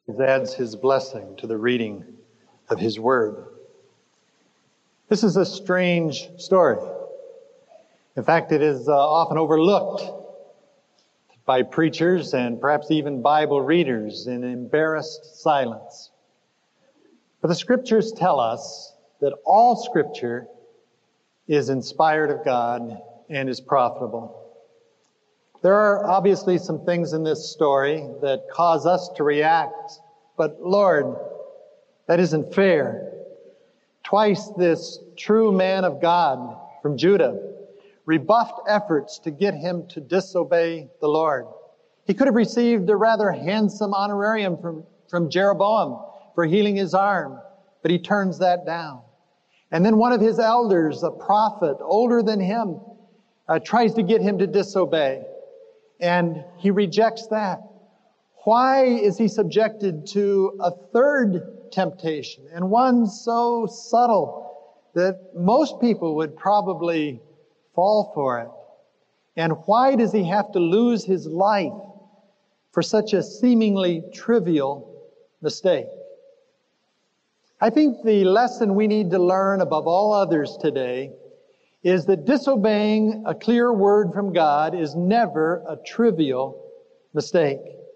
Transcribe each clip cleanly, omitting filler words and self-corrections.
Adds his blessing to the reading of his word. This is a strange story. In fact, it is often overlooked by preachers and perhaps even Bible readers in embarrassed silence. But the scriptures tell us that all scripture is inspired of God and is profitable. There are obviously some things in this story that cause us to react, but Lord, that isn't fair. Twice this true man of God from Judah rebuffed efforts to get him to disobey the Lord. He could have received a rather handsome honorarium from Jeroboam for healing his arm, but he turns that down. And then one of his elders, a prophet older than him, tries to get him to disobey. And he rejects that. Why is he subjected to a third temptation, and one so subtle that most people would probably fall for it? And why does he have to lose his life for such a seemingly trivial mistake? I think the lesson we need to learn above all others today is that disobeying a clear word from God is never a trivial mistake.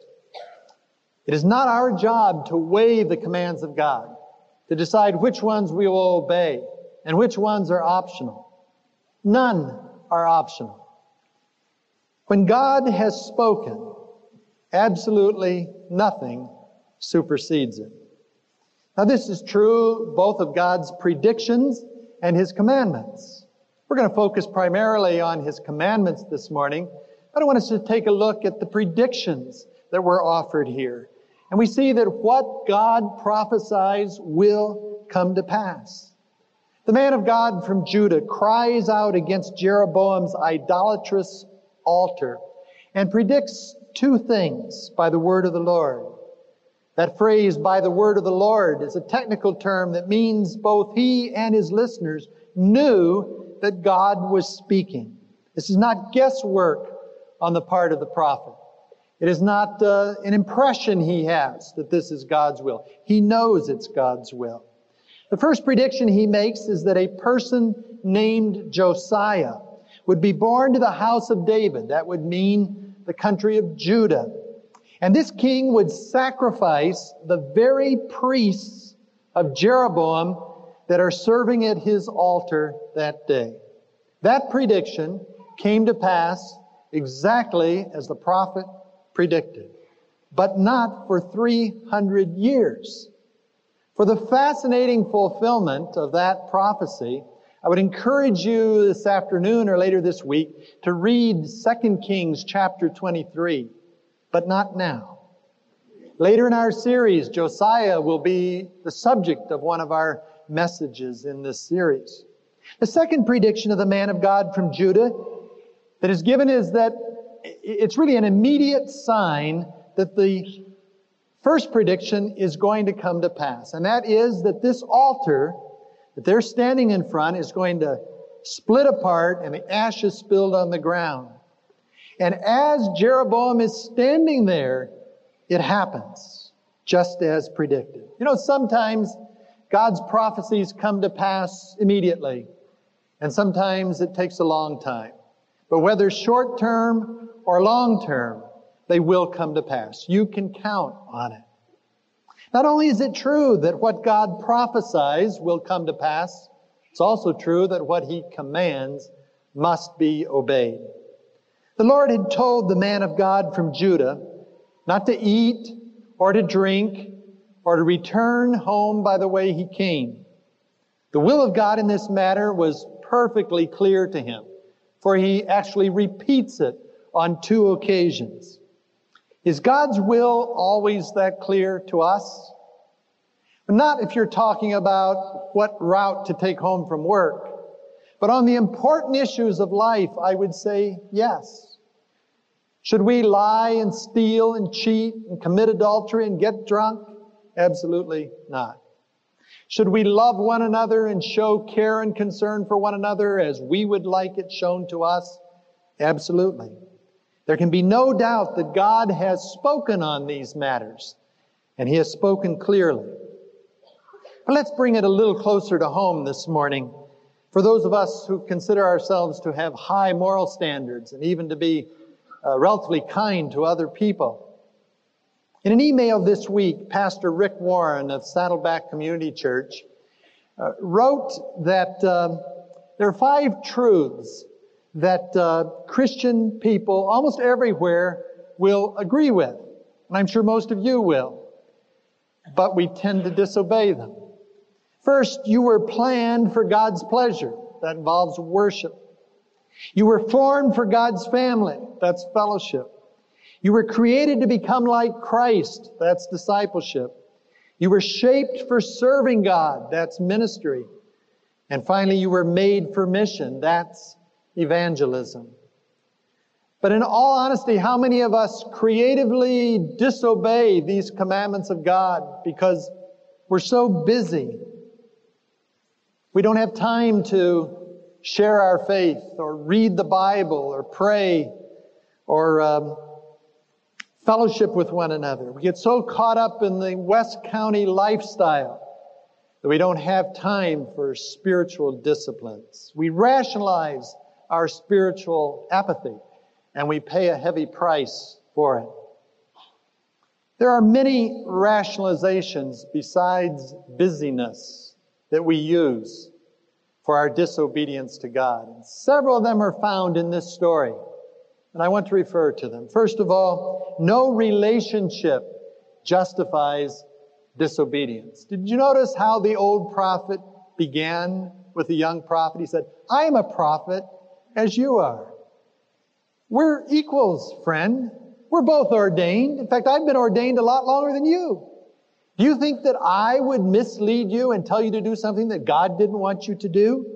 It is not our job to weigh the commands of God, to decide which ones we will obey and which ones are optional. None are optional. When God has spoken, absolutely nothing supersedes it. Now, this is true both of God's predictions and His commandments. We're going to focus primarily on His commandments this morning, but I want us to take a look at the predictions that were offered here. And we see that what God prophesies will come to pass. The man of God from Judah cries out against Jeroboam's idolatrous altar and predicts two things by the word of the Lord. That phrase, by the word of the Lord, is a technical term that means both he and his listeners knew that God was speaking. This is not guesswork on the part of the prophet. It is not an impression he has that this is God's will. He knows it's God's will. The first prediction he makes is that a person named Josiah would be born to the house of David. That would mean the country of Judah. And this king would sacrifice the very priests of Jeroboam that are serving at his altar that day. That prediction came to pass exactly as the prophet predicted, but not for 300 years. For the fascinating fulfillment of that prophecy, I would encourage you this afternoon or later this week to read 2 Kings chapter 23, but not now. Later in our series, Josiah will be the subject of one of our messages in this series. The second prediction of the man of God from Judah that is given is that it's really an immediate sign that the first prediction is going to come to pass. And that is that this altar that they're standing in front is going to split apart and the ashes spilled on the ground. And as Jeroboam is standing there, it happens just as predicted. You know, sometimes God's prophecies come to pass immediately, and sometimes it takes a long time. But whether short term or long term, they will come to pass. You can count on it. Not only is it true that what God prophesies will come to pass, it's also true that what He commands must be obeyed. The Lord had told the man of God from Judah not to eat or to drink or to return home by the way he came. The will of God in this matter was perfectly clear to him, for he actually repeats it on 2 occasions. Is God's will always that clear to us? Not if you're talking about what route to take home from work, but on the important issues of life, I would say yes. Should we lie and steal and cheat and commit adultery and get drunk? Absolutely not. Should we love one another and show care and concern for one another as we would like it shown to us? Absolutely. There can be no doubt that God has spoken on these matters. and He has spoken clearly. But let's bring it a little closer to home this morning for those of us who consider ourselves to have high moral standards and even to be relatively kind to other people. In an email this week, Pastor Rick Warren of Saddleback Community Church wrote that there are 5 truths that Christian people almost everywhere will agree with. And I'm sure most of you will. But we tend to disobey them. First, you were planned for God's pleasure. That involves worship. You were formed for God's family. That's fellowship. You were created to become like Christ. That's discipleship. You were shaped for serving God. That's ministry. And finally, you were made for mission. That's evangelism. But in all honesty, how many of us creatively disobey these commandments of God because we're so busy? We don't have time to share our faith or read the Bible or pray or fellowship with one another. We get so caught up in the West County lifestyle that we don't have time for spiritual disciplines. We rationalize our spiritual apathy, and we pay a heavy price for it. There are many rationalizations besides busyness that we use for our disobedience to God. And several of them are found in this story, and I want to refer to them. First of all, no relationship justifies disobedience. Did you notice how the old prophet began with the young prophet? He said, I am a prophet as you are. We're equals, friend. We're both ordained. In fact, I've been ordained a lot longer than you. Do you think that I would mislead you and tell you to do something that God didn't want you to do?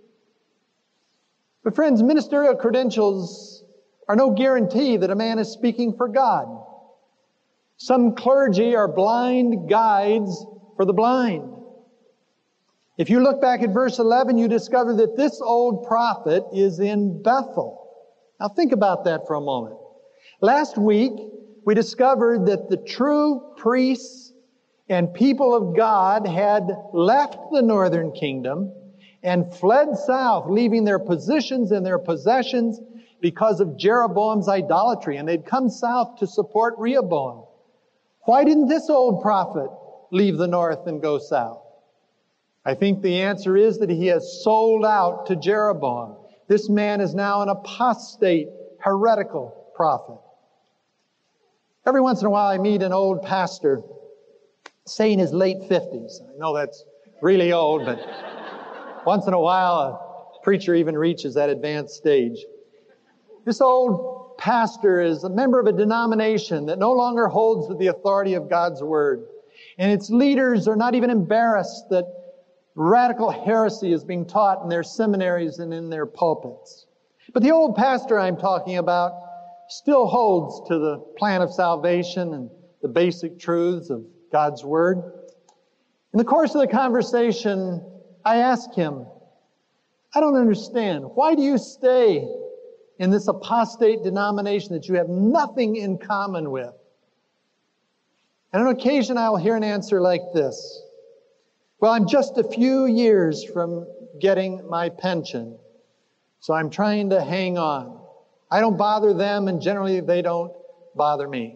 But friends, ministerial credentials are no guarantee that a man is speaking for God. Some clergy are blind guides for the blind. If you look back at verse 11, you discover that this old prophet is in Bethel. Now think about that for a moment. Last week, we discovered that the true priests and people of God had left the northern kingdom and fled south, leaving their positions and their possessions because of Jeroboam's idolatry. And they'd come south to support Rehoboam. Why didn't this old prophet leave the north and go south? I think the answer is that he has sold out to Jeroboam. This man is now an apostate, heretical prophet. Every once in a while I meet an old pastor, say in his late 50s. I know that's really old, but once in a while a preacher even reaches that advanced stage. This old pastor is a member of a denomination that no longer holds the authority of God's Word. And its leaders are not even embarrassed that radical heresy is being taught in their seminaries and in their pulpits. But the old pastor I'm talking about still holds to the plan of salvation and the basic truths of God's Word. In the course of the conversation, I asked him, I don't understand. Why do you stay in this apostate denomination that you have nothing in common with? And on occasion, I will hear an answer like this. Well, I'm just a few years from getting my pension, so I'm trying to hang on. I don't bother them, and generally they don't bother me.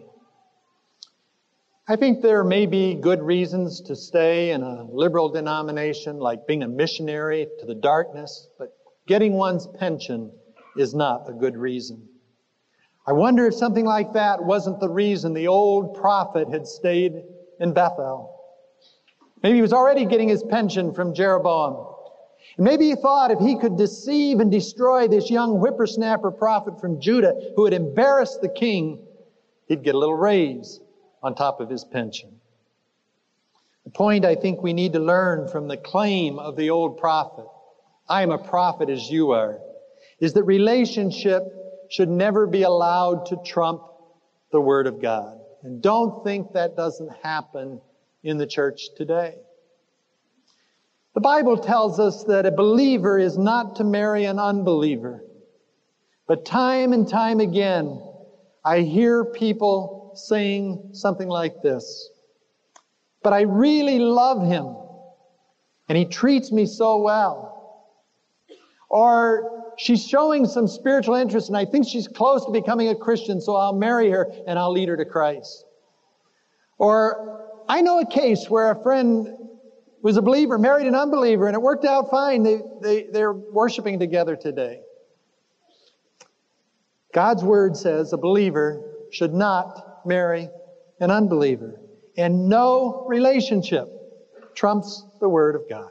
I think there may be good reasons to stay in a liberal denomination, like being a missionary to the darkness, but getting one's pension is not a good reason. I wonder if something like that wasn't the reason the old prophet had stayed in Bethel. Maybe he was already getting his pension from Jeroboam. And maybe he thought if he could deceive and destroy this young whippersnapper prophet from Judah who had embarrassed the king, he'd get a little raise on top of his pension. The point I think we need to learn from the claim of the old prophet, I am a prophet as you are, is that relationship should never be allowed to trump the Word of God. And don't think that doesn't happen in the church today. The Bible tells us that a believer is not to marry an unbeliever. But time and time again, I hear people saying something like this. but I really love him, and he treats me so well. Or she's showing some spiritual interest, and I think she's close to becoming a Christian, so I'll marry her and I'll lead her to Christ. Or I know a case where a friend was a believer, married an unbeliever, and it worked out fine. They're worshiping together today. God's Word says a believer should not marry an unbeliever. And no relationship trumps the Word of God.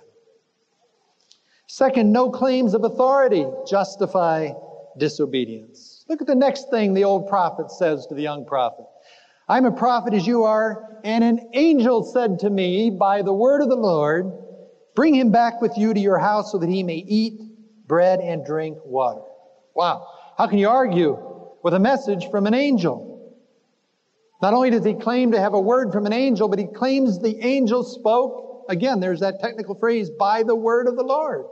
Second, no claims of authority justify disobedience. Look at the next thing the old prophet says to the young prophet. I'm a prophet as you are, and an angel said to me by the word of the Lord, bring him back with you to your house so that he may eat bread and drink water. Wow. How can you argue with a message from an angel? Not only does he claim to have a word from an angel, but he claims the angel spoke. Again, there's that technical phrase, by the word of the Lord.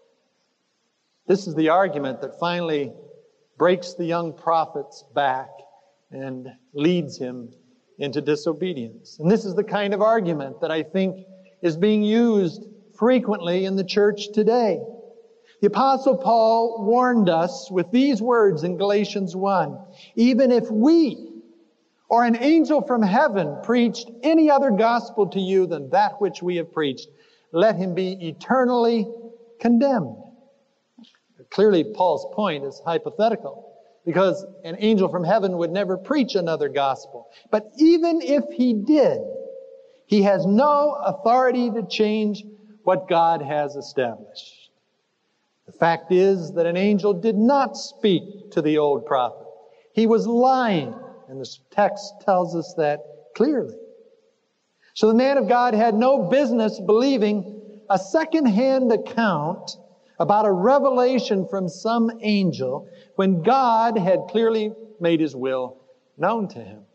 This is the argument that finally breaks the young prophet's back and leads him into disobedience. And this is the kind of argument that I think is being used frequently in the church today. The Apostle Paul warned us with these words in Galatians 1. Even if we or an angel from heaven preached any other gospel to you than that which we have preached, let him be eternally condemned. Clearly, Paul's point is hypothetical, because an angel from heaven would never preach another gospel. But even if he did, he has no authority to change what God has established. The fact is that an angel did not speak to the old prophet. He was lying, and this text tells us that clearly. So the man of God had no business believing a second-hand account about a revelation from some angel when God had clearly made his will known to him.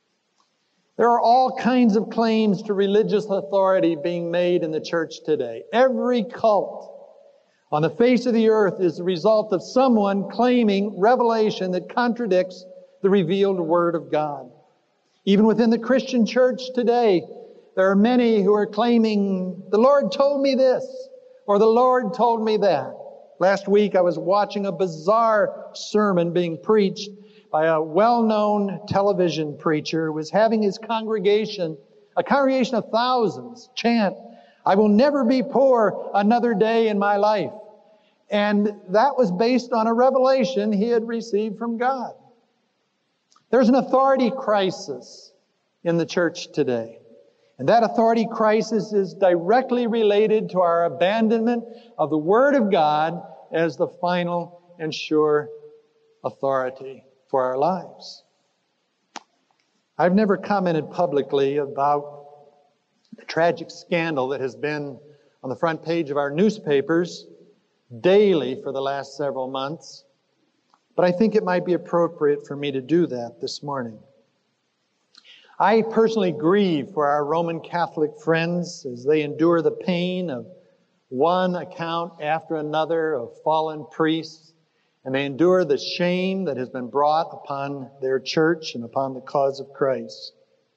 There are all kinds of claims to religious authority being made in the church today. Every cult on the face of the earth is the result of someone claiming revelation that contradicts the revealed Word of God. Even within the Christian church today, there are many who are claiming, the Lord told me this, or the Lord told me that. Last week I was watching a bizarre sermon being preached by a well-known television preacher who was having his congregation, a congregation of thousands, chant, I will never be poor another day in my life. And that was based on a revelation he had received from God. There's an authority crisis in the church today. And that authority crisis is directly related to our abandonment of the Word of God as the final and sure authority for our lives. I've never commented publicly about the tragic scandal that has been on the front page of our newspapers daily for the last several months, but I think it might be appropriate for me to do that this morning. I personally grieve for our Roman Catholic friends as they endure the pain of one account after another of fallen priests, and they endure the shame that has been brought upon their church and upon the cause of Christ.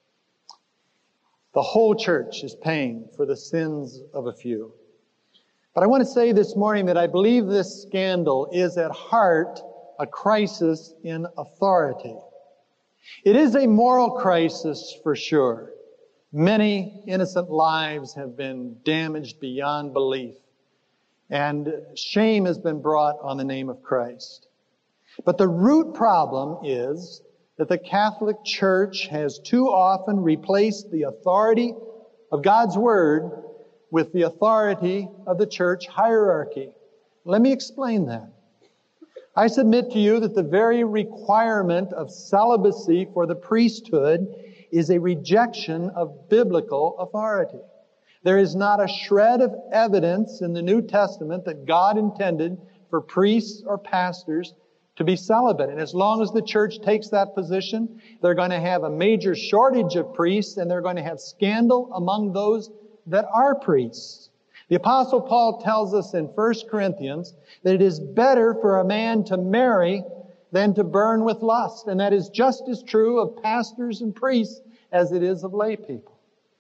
The whole church is paying for the sins of a few. But I want to say this morning that I believe this scandal is at heart a crisis in authority. It is a moral crisis for sure. Many innocent lives have been damaged beyond belief, and shame has been brought on the name of Christ. But the root problem is that the Catholic Church has too often replaced the authority of God's Word with the authority of the church hierarchy. Let me explain that. I submit to you that the very requirement of celibacy for the priesthood is a rejection of biblical authority. There is not a shred of evidence in the New Testament that God intended for priests or pastors to be celibate. And as long as the church takes that position, they're going to have a major shortage of priests, and they're going to have scandal among those that are priests. The Apostle Paul tells us in 1 Corinthians that it is better for a man to marry than to burn with lust. And that is just as true of pastors and priests as it is of lay people.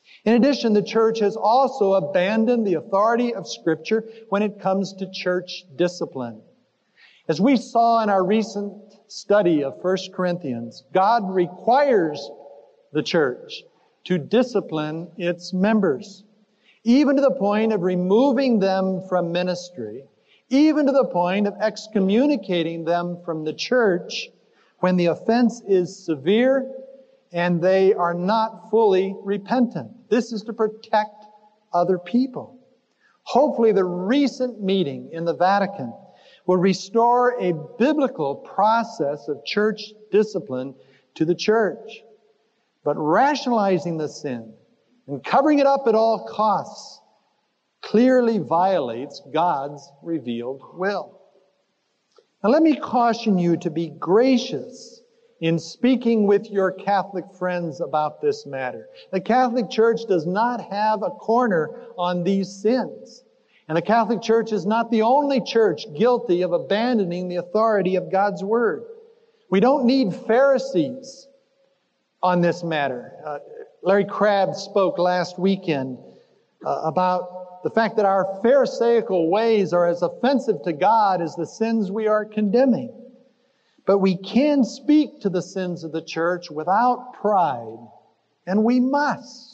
In addition, the church has also abandoned the authority of Scripture when it comes to church discipline. As we saw in our recent study of 1 Corinthians, God requires the church to discipline its members, even to the point of removing them from ministry, even to the point of excommunicating them from the church when the offense is severe and they are not fully repentant. This is to protect other people. Hopefully, the recent meeting in the Vatican will restore a biblical process of church discipline to the church. But rationalizing the sin and covering it up at all costs clearly violates God's revealed will. Now let me caution you to be gracious in speaking with your Catholic friends about this matter. The Catholic Church does not have a corner on these sins. And the Catholic Church is not the only church guilty of abandoning the authority of God's Word. We don't need Pharisees on this matter. Larry Crabb spoke last weekend about the fact that our Pharisaical ways are as offensive to God as the sins we are condemning. But we can speak to the sins of the church without pride, and we must.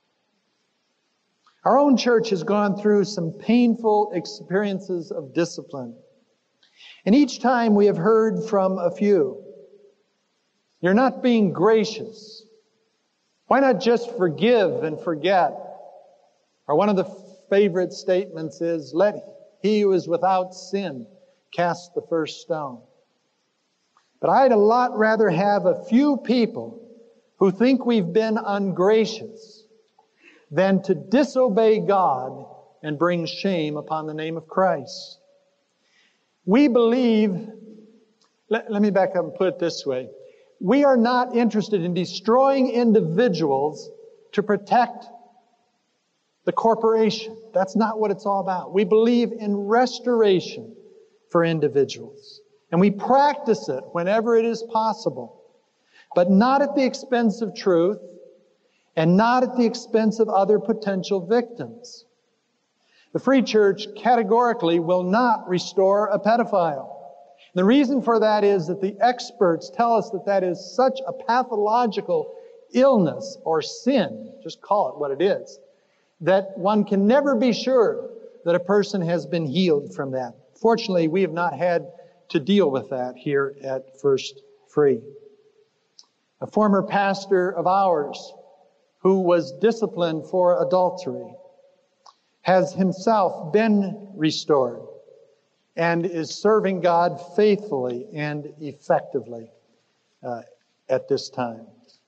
Our own church has gone through some painful experiences of discipline. And each time we have heard from a few, "You're not being gracious. Why not just forgive and forget?" Or one of the favorite statements is, "Let he who is without sin cast the first stone." But I'd a lot rather have a few people who think we've been ungracious than to disobey God and bring shame upon the name of Christ. We believe, let me back up and put it this way. We are not interested in destroying individuals to protect the corporation. That's not what it's all about. We believe in restoration for individuals. And we practice it whenever it is possible, but not at the expense of truth and not at the expense of other potential victims. The Free Church categorically will not restore a pedophile. The reason for that is that the experts tell us that that is such a pathological illness or sin, just call it what it is, that one can never be sure that a person has been healed from that. Fortunately, we have not had to deal with that here at First Free. A former pastor of ours who was disciplined for adultery has himself been restored and is serving God faithfully and effectively at this time.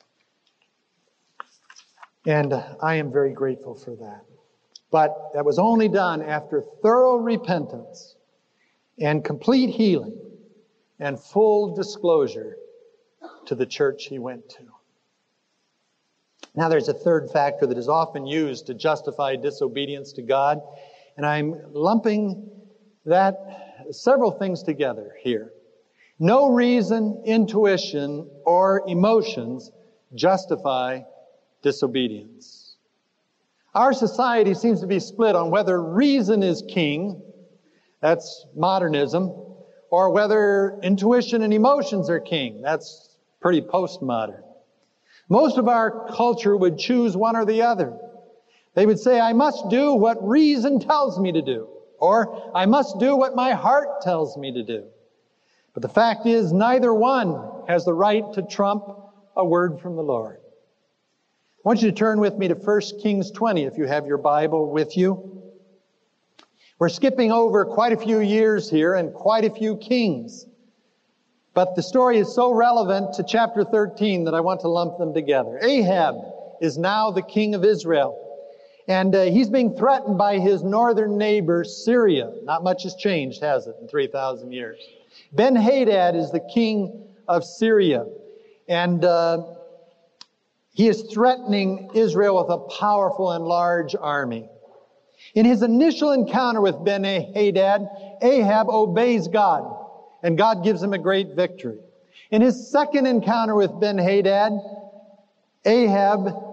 And I am very grateful for that. But that was only done after thorough repentance and complete healing and full disclosure to the church he went to. Now there's a third factor that is often used to justify disobedience to God, and I'm lumping that several things together here. No reason, intuition, or emotions justify disobedience. Our society seems to be split on whether reason is king, that's modernism, or whether intuition and emotions are king, that's pretty postmodern. Most of our culture would choose one or the other. They would say, I must do what reason tells me to do, or I must do what my heart tells me to do. But the fact is, neither one has the right to trump a word from the Lord. I want you to turn with me to 1 Kings 20 if you have your Bible with you. We're skipping over quite a few years here and quite a few kings. But the story is so relevant to chapter 13 that I want to lump them together. Ahab is now the king of Israel. And he's being threatened by his northern neighbor, Syria. Not much has changed, has it, in 3,000 years. Ben-Hadad is the king of Syria. And he is threatening Israel with a powerful and large army. In his initial encounter with Ben-Hadad, Ahab obeys God. And God gives him a great victory. In his second encounter with Ben-Hadad, Ahab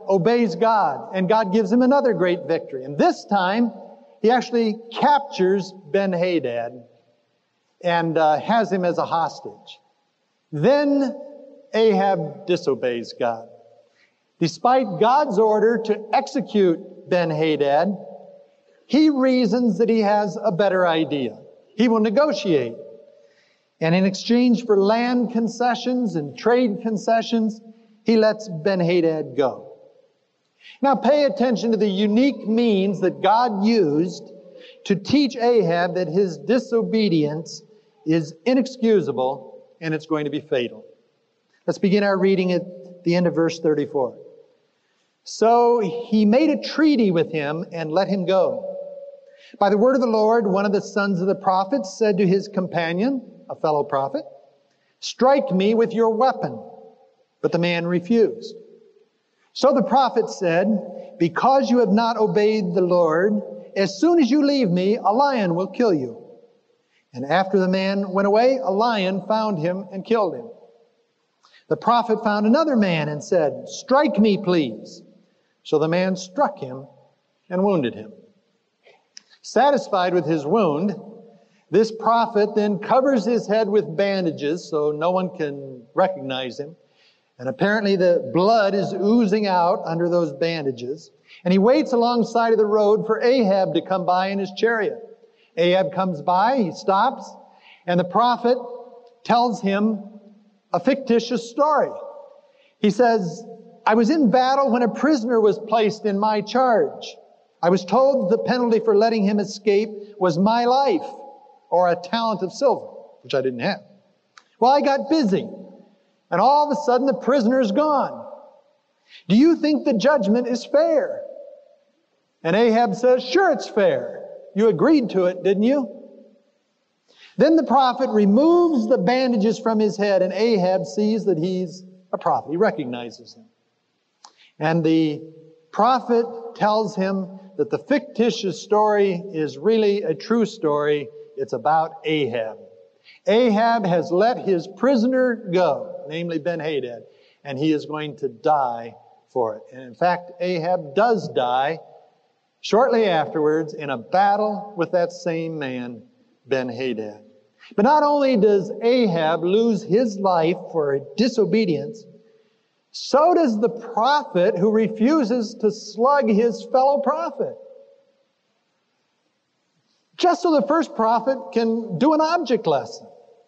obeys God, and God gives him another great victory. And this time, he actually captures Ben-Hadad and has him as a hostage. Then Ahab disobeys God. Despite God's order to execute Ben-Hadad, he reasons that he has a better idea. He will negotiate. And in exchange for land concessions and trade concessions, he lets Ben-Hadad go. Now pay attention to the unique means that God used to teach Ahab that his disobedience is inexcusable and it's going to be fatal. Let's begin our reading at the end of verse 34. So he made a treaty with him and let him go. By the word of the Lord, one of the sons of the prophets said to his companion, a fellow prophet, "Strike me with your weapon." But the man refused. So the prophet said, "Because you have not obeyed the Lord, as soon as you leave me, a lion will kill you." And after the man went away, a lion found him and killed him. The prophet found another man and said, "Strike me, please." So the man struck him and wounded him. Satisfied with his wound, this prophet then covers his head with bandages so no one can recognize him. And apparently the blood is oozing out under those bandages. And he waits alongside of the road for Ahab to come by in his chariot. Ahab comes by, he stops, and the prophet tells him a fictitious story. He says, "I was in battle when a prisoner was placed in my charge. I was told the penalty for letting him escape was my life, or a talent of silver," which I didn't have. "Well, I got busy, and all of a sudden the prisoner is gone. Do you think the judgment is fair?" And Ahab says, "Sure, it's fair. You agreed to it, didn't you?" Then the prophet removes the bandages from his head, and Ahab sees that he's a prophet. He recognizes him. And the prophet tells him that the fictitious story is really a true story. It's about Ahab. Ahab has let his prisoner go, namely Ben-Hadad, and he is going to die for it. And in fact, Ahab does die shortly afterwards in a battle with that same man, Ben-Hadad. But not only does Ahab lose his life for disobedience, so does the prophet who refuses to slug his fellow prophet. Just so the first prophet can do an object lesson.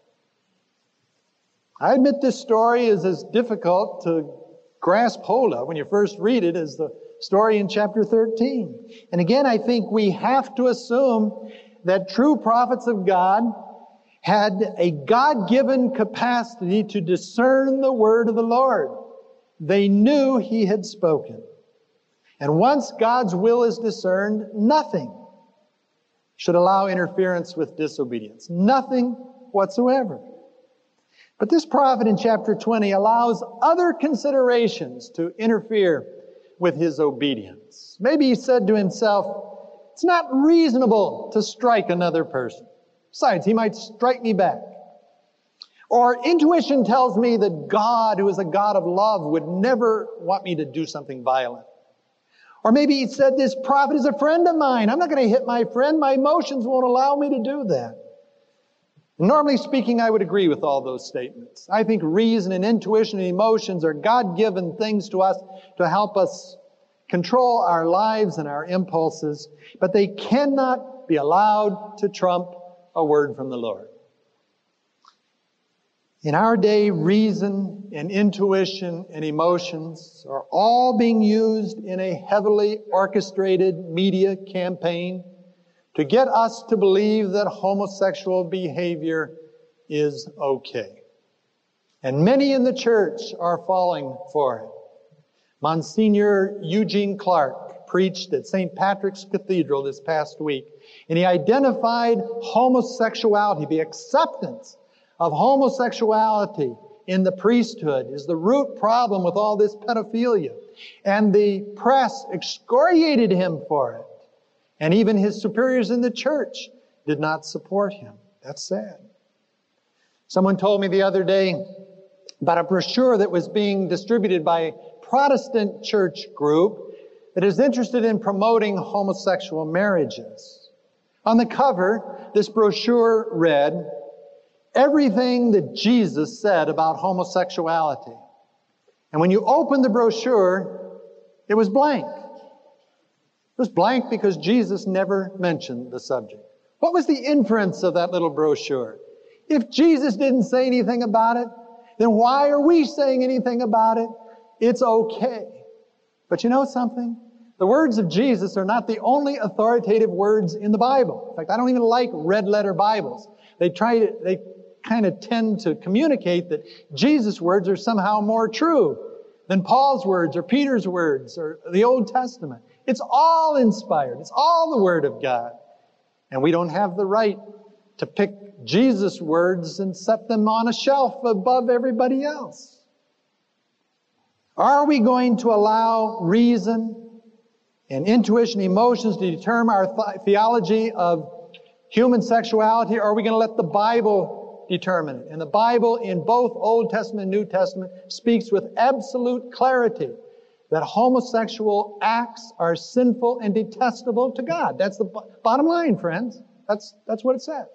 I admit this story is as difficult to grasp hold of when you first read it as the story in chapter 13. And again, I think we have to assume that true prophets of God had a God-given capacity to discern the word of the Lord. They knew he had spoken. And once God's will is discerned, nothing should allow interference with disobedience. Nothing whatsoever. But this prophet in chapter 20 allows other considerations to interfere with his obedience. Maybe he said to himself, "It's not reasonable to strike another person. Besides, he might strike me back." Or intuition tells me that God, who is a God of love, would never want me to do something violent. Or maybe he said, "This prophet is a friend of mine. I'm not going to hit my friend. My emotions won't allow me to do that." Normally speaking, I would agree with all those statements. I think reason and intuition and emotions are God-given things to us to help us control our lives and our impulses, but they cannot be allowed to trump a word from the Lord. In our day, reason and intuition and emotions are all being used in a heavily orchestrated media campaign to get us to believe that homosexual behavior is okay. And many in the church are falling for it. Monsignor Eugene Clark preached at St. Patrick's Cathedral this past week, and he identified homosexuality, the acceptance of homosexuality in the priesthood is the root problem with all this pedophilia. And the press excoriated him for it. And even his superiors in the church did not support him. That's sad. Someone told me the other day about a brochure that was being distributed by Protestant church group that is interested in promoting homosexual marriages. On the cover, this brochure read, "Everything that Jesus said about homosexuality." And when you opened the brochure, it was blank. It was blank because Jesus never mentioned the subject. What was the inference of that little brochure? If Jesus didn't say anything about it, then why are we saying anything about it? It's okay. But you know something? The words of Jesus are not the only authoritative words in the Bible. In fact, I don't even like red letter Bibles. They kind of tend to communicate that Jesus' words are somehow more true than Paul's words or Peter's words or the Old Testament. It's all inspired. It's all the Word of God. And we don't have the right to pick Jesus' words and set them on a shelf above everybody else. Are we going to allow reason and intuition, emotions to determine our theology of human sexuality, or are we going to let the Bible determine it? And the Bible, in both Old Testament and New Testament, speaks with absolute clarity that homosexual acts are sinful and detestable to God. That's the bottom line, friends. That's what it says.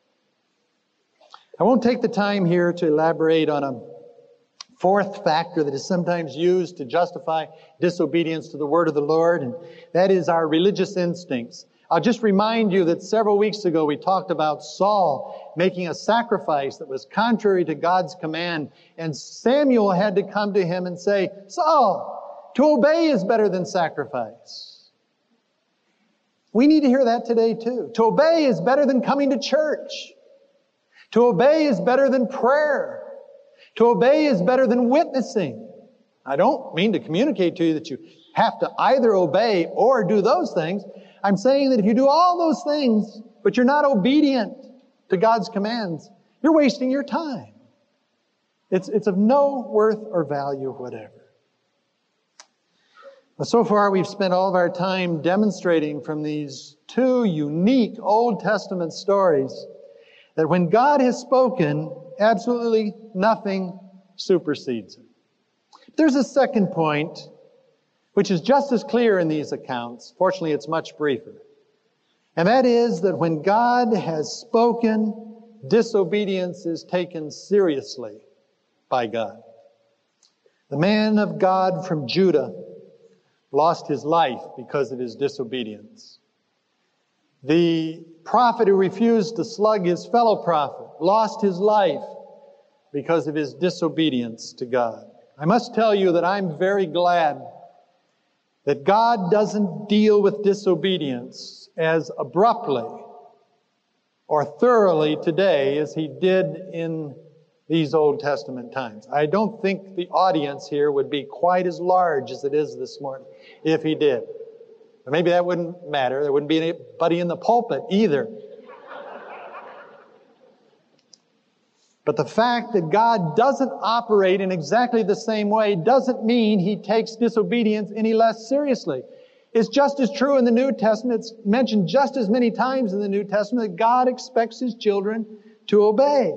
I won't take the time here to elaborate on a fourth factor that is sometimes used to justify disobedience to the word of the Lord, and that is our religious instincts. I'll just remind you that several weeks ago we talked about Saul making a sacrifice that was contrary to God's command, and Samuel had to come to him and say, "Saul, to obey is better than sacrifice." We need to hear that today too. To obey is better than coming to church. To obey is better than prayer. To obey is better than witnessing. I don't mean to communicate to you that you have to either obey or do those things. I'm saying that if you do all those things, but you're not obedient to God's commands, you're wasting your time. It's of no worth or value whatever. So far, we've spent all of our time demonstrating from these two unique Old Testament stories that when God has spoken, absolutely nothing supersedes it. There's a second point, which is just as clear in these accounts. Fortunately, it's much briefer. And that is that when God has spoken, disobedience is taken seriously by God. The man of God from Judah lost his life because of his disobedience. The prophet who refused to slug his fellow prophet lost his life because of his disobedience to God. I must tell you that I'm very glad that God doesn't deal with disobedience as abruptly or thoroughly today as He did in these Old Testament times. I don't think the audience here would be quite as large as it is this morning if He did. Or maybe that wouldn't matter. There wouldn't be anybody in the pulpit either. But the fact that God doesn't operate in exactly the same way doesn't mean He takes disobedience any less seriously. It's just as true in the New Testament. It's mentioned just as many times in the New Testament that God expects His children to obey.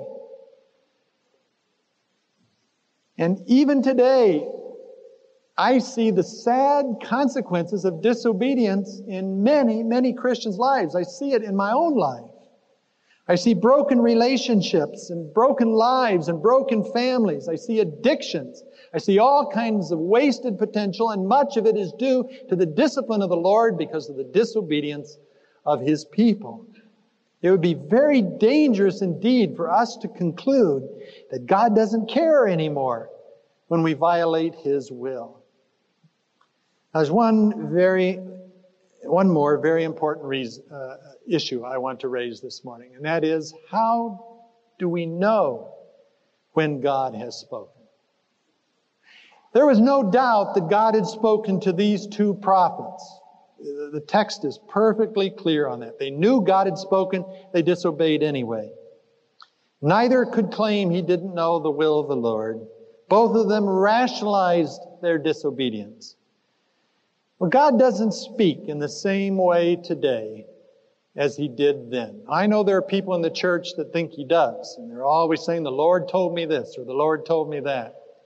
And even today, I see the sad consequences of disobedience in many, many Christians' lives. I see it in my own life. I see broken relationships and broken lives and broken families. I see addictions. I see all kinds of wasted potential, and much of it is due to the discipline of the Lord because of the disobedience of His people. It would be very dangerous indeed for us to conclude that God doesn't care anymore when we violate His will. Now, there's one more very important issue I want to raise this morning, and that is, how do we know when God has spoken? There was no doubt that God had spoken to these two prophets. The text is perfectly clear on that. They knew God had spoken. They disobeyed anyway. Neither could claim he didn't know the will of the Lord. Both of them rationalized their disobedience. Well, God doesn't speak in the same way today as He did then. I know there are people in the church that think He does, and they're always saying, "The Lord told me this," or "The Lord told me that."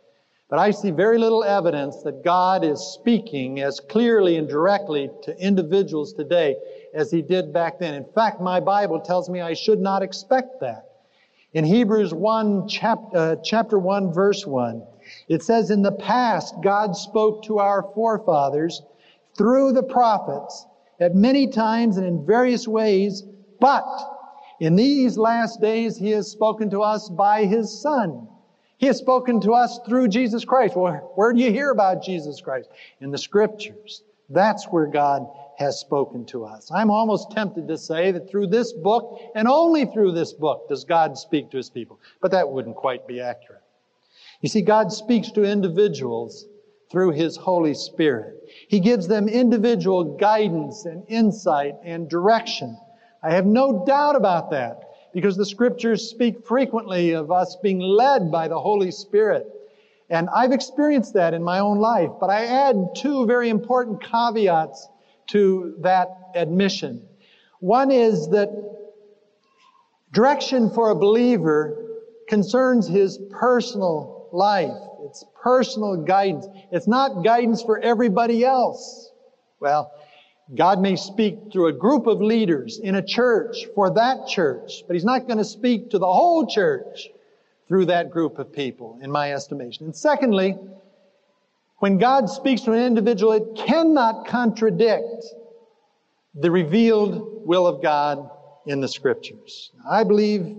But I see very little evidence that God is speaking as clearly and directly to individuals today as He did back then. In fact, my Bible tells me I should not expect that. In Hebrews 1, chapter 1, verse 1, it says, "In the past, God spoke to our forefathers through the prophets at many times and in various ways, but in these last days He has spoken to us by His Son." He has spoken to us through Jesus Christ. Well, where do you hear about Jesus Christ? In the Scriptures. That's where God has spoken to us. I'm almost tempted to say that through this book, and only through this book, does God speak to His people. But that wouldn't quite be accurate. You see, God speaks to individuals through His Holy Spirit. He gives them individual guidance and insight and direction. I have no doubt about that, because the Scriptures speak frequently of us being led by the Holy Spirit. And I've experienced that in my own life. But I add two very important caveats to that admission. One is that direction for a believer concerns his personal life. It's personal guidance. It's not guidance for everybody else. Well, God may speak through a group of leaders in a church for that church, but He's not going to speak to the whole church through that group of people, in my estimation. And secondly, when God speaks to an individual, it cannot contradict the revealed will of God in the Scriptures. I believe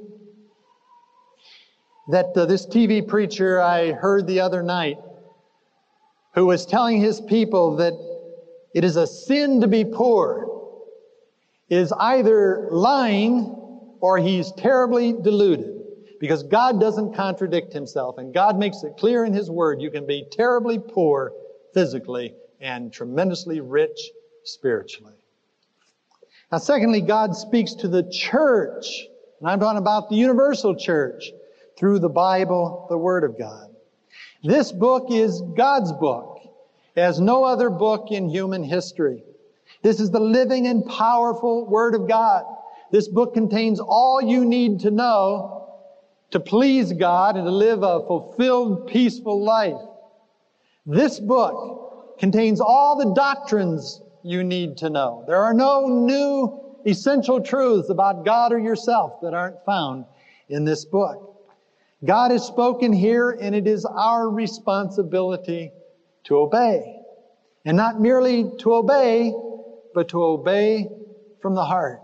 that this TV preacher I heard the other night, who was telling his people that it is a sin to be poor, is either lying or he's terribly deluded. Because God doesn't contradict Himself, and God makes it clear in His Word you can be terribly poor physically and tremendously rich spiritually. Now, secondly, God speaks to the church, and I'm talking about the universal church, through the Bible, the Word of God. This book is God's book, as no other book in human history. This is the living and powerful Word of God. This book contains all you need to know to please God and to live a fulfilled, peaceful life. This book contains all the doctrines you need to know. There are no new essential truths about God or yourself that aren't found in this book. God has spoken here, and it is our responsibility to obey. And not merely to obey, but to obey from the heart.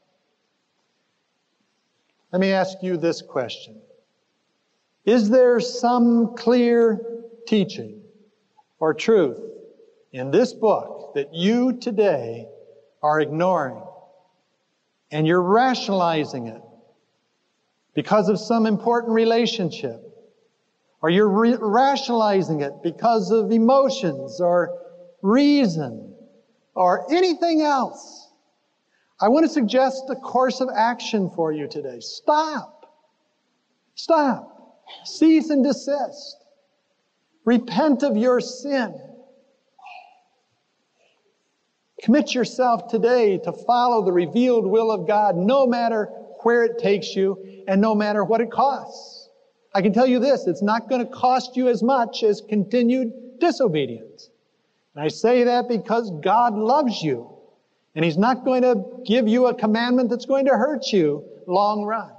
Let me ask you this question. Is there some clear teaching or truth in this book that you today are ignoring and you're rationalizing it because of some important relationship? Or you're rationalizing it because of emotions or reason or anything else? I want to suggest a course of action for you today. Stop. Stop. Cease and desist. Repent of your sin. Commit yourself today to follow the revealed will of God, no matter where it takes you and no matter what it costs. I can tell you this, it's not going to cost you as much as continued disobedience. And I say that because God loves you. And He's not going to give you a commandment that's going to hurt you long run.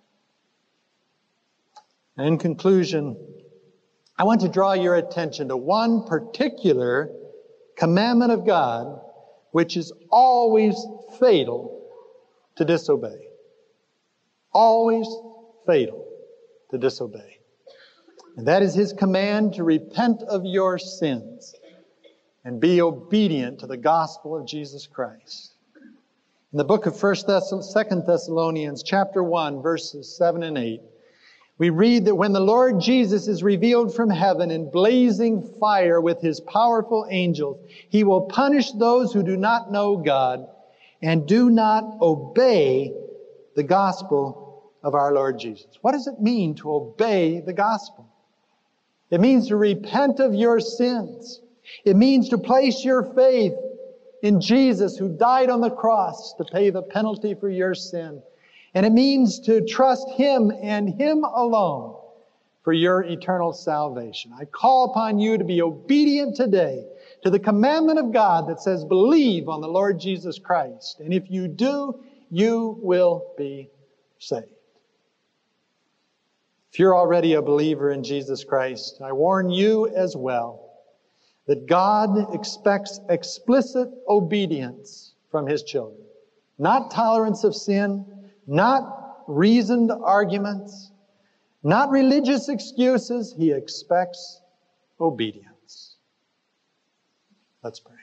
And in conclusion, I want to draw your attention to one particular commandment of God which is always fatal to disobey. Always fatal to disobey. And that is His command to repent of your sins and be obedient to the gospel of Jesus Christ. In the book of 2 Thessalonians, chapter 1, verses 7 and 8, we read that when the Lord Jesus is revealed from heaven in blazing fire with His powerful angels, He will punish those who do not know God and do not obey the gospel of our Lord Jesus. What does it mean to obey the gospel? It means to repent of your sins. It means to place your faith in Jesus, who died on the cross to pay the penalty for your sin. And it means to trust Him and Him alone for your eternal salvation. I call upon you to be obedient today to the commandment of God that says, believe on the Lord Jesus Christ. And if you do, you will be saved. If you're already a believer in Jesus Christ, I warn you as well that God expects explicit obedience from His children. Not tolerance of sin, not reasoned arguments, not religious excuses. He expects obedience. Let's pray.